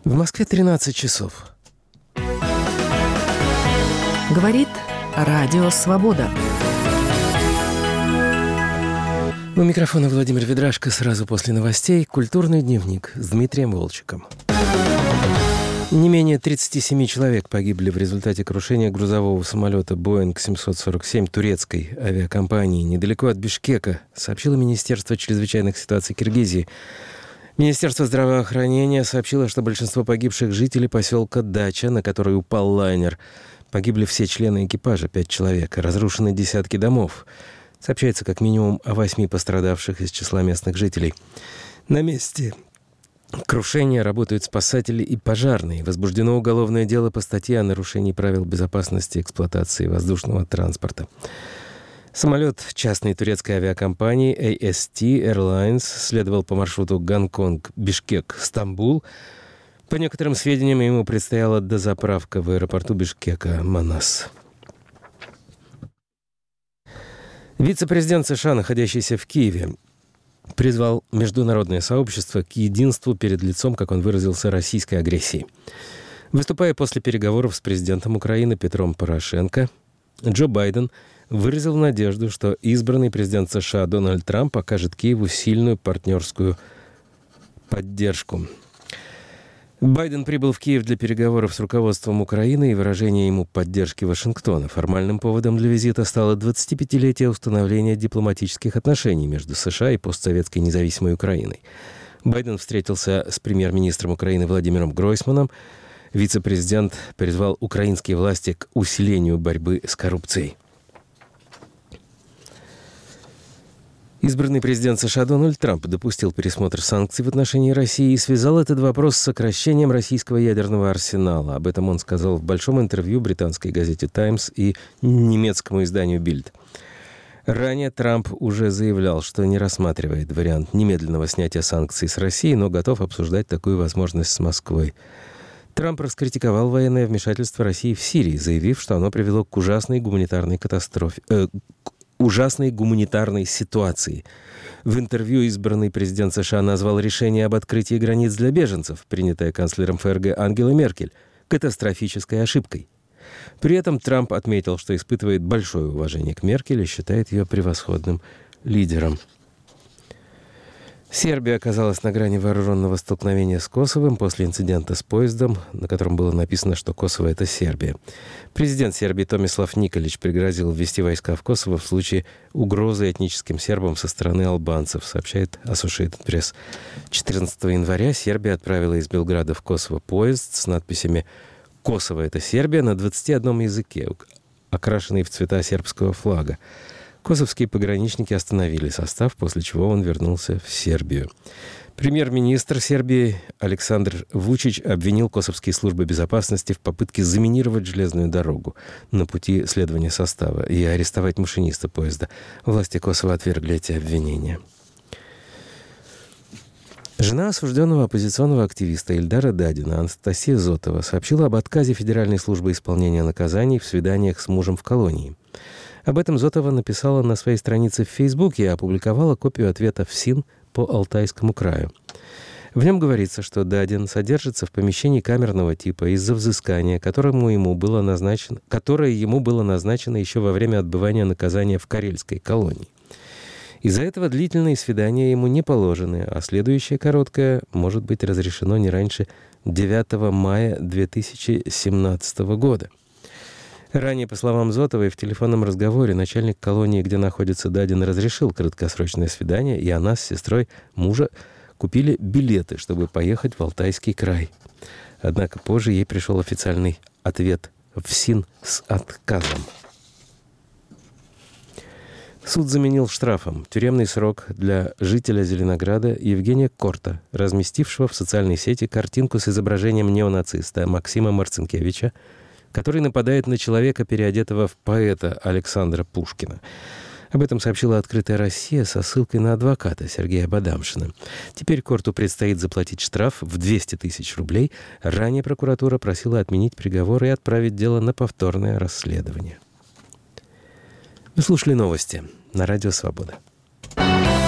В Москве 13 часов. Говорит Радио Свобода. У микрофона Владимир Ведрашко. Сразу после новостей «Культурный дневник» с Дмитрием Волчиком. Не менее 37 человек погибли в результате крушения грузового самолета Boeing 747 турецкой авиакомпании недалеко от Бишкека, сообщило Министерство чрезвычайных ситуаций Киргизии. Министерство здравоохранения сообщило, что большинство погибших жителей поселка Дача, на который упал лайнер. Погибли все члены экипажа, 5 человек. Разрушены десятки домов. Сообщается как минимум о 8 пострадавших из числа местных жителей. На месте крушения работают спасатели и пожарные. Возбуждено уголовное дело по статье о нарушении правил безопасности эксплуатации воздушного транспорта. Самолет частной турецкой авиакомпании AST Airlines следовал по маршруту Гонконг-Бишкек-Стамбул. По некоторым сведениям, ему предстояла дозаправка в аэропорту Бишкека Манас. Вице-президент США, находящийся в Киеве, призвал международное сообщество к единству перед лицом, как он выразился, российской агрессии. Выступая после переговоров с президентом Украины Петром Порошенко, Джо Байден выразил надежду, что избранный президент США Дональд Трамп окажет Киеву сильную партнерскую поддержку. Байден прибыл в Киев для переговоров с руководством Украины и выражения ему поддержки Вашингтона. Формальным поводом для визита стало 25-летие установления дипломатических отношений между США и постсоветской независимой Украиной. Байден встретился с премьер-министром Украины Владимиром Гройсманом. Вице-президент призвал украинские власти к усилению борьбы с коррупцией. Избранный президент США Дональд Трамп допустил пересмотр санкций в отношении России и связал этот вопрос с сокращением российского ядерного арсенала. Об этом он сказал в большом интервью британской газете «Таймс» и немецкому изданию «Бильд». Ранее Трамп уже заявлял, что не рассматривает вариант немедленного снятия санкций с России, но готов обсуждать такую возможность с Москвой. Трамп раскритиковал военное вмешательство России в Сирии, заявив, что оно привело к ужасной гуманитарной ситуации. В интервью избранный президент США назвал решение об открытии границ для беженцев, принятое канцлером ФРГ Ангелой Меркель, катастрофической ошибкой. При этом Трамп отметил, что испытывает большое уважение к Меркель и считает ее превосходным лидером. Сербия оказалась на грани вооруженного столкновения с Косовом после инцидента с поездом, на котором было написано, что Косово — это Сербия. Президент Сербии Томислав Николич пригрозил ввести войска в Косово в случае угрозы этническим сербам со стороны албанцев, сообщает Associated Press. 14 января Сербия отправила из Белграда в Косово поезд с надписями «Косово — это Сербия» на 21 языке, окрашенный в цвета сербского флага. Косовские пограничники остановили состав, после чего он вернулся в Сербию. Премьер-министр Сербии Александр Вучич обвинил косовские службы безопасности в попытке заминировать железную дорогу на пути следования состава и арестовать машиниста поезда. Власти Косово отвергли эти обвинения. Жена осужденного оппозиционного активиста Ильдара Дадина, Анастасия Зотова, сообщила об отказе Федеральной службы исполнения наказаний в свиданиях с мужем в колонии. Об этом Зотова написала на своей странице в Фейсбуке и опубликовала копию ответа ФСИН по Алтайскому краю. В нем говорится, что Дадин содержится в помещении камерного типа из-за взыскания, которое ему было назначено еще во время отбывания наказания в Карельской колонии. Из-за этого длительные свидания ему не положены, а следующее короткое может быть разрешено не раньше 9 мая 2017 года. Ранее, по словам Зотовой, в телефонном разговоре начальник колонии, где находится Дадин, разрешил краткосрочное свидание, и она с сестрой мужа купили билеты, чтобы поехать в Алтайский край. Однако позже ей пришел официальный ответ в СИН с отказом. Суд заменил штрафом тюремный срок для жителя Зеленограда Евгения Корта, разместившего в социальной сети картинку с изображением неонациста Максима Марцинкевича, который нападает на человека, переодетого в поэта Александра Пушкина. Об этом сообщила «Открытая Россия» со ссылкой на адвоката Сергея Бадамшина. Теперь Корту предстоит заплатить штраф в 200 тысяч рублей. Ранее прокуратура просила отменить приговор и отправить дело на повторное расследование. Вы слушали новости на Радио Свобода.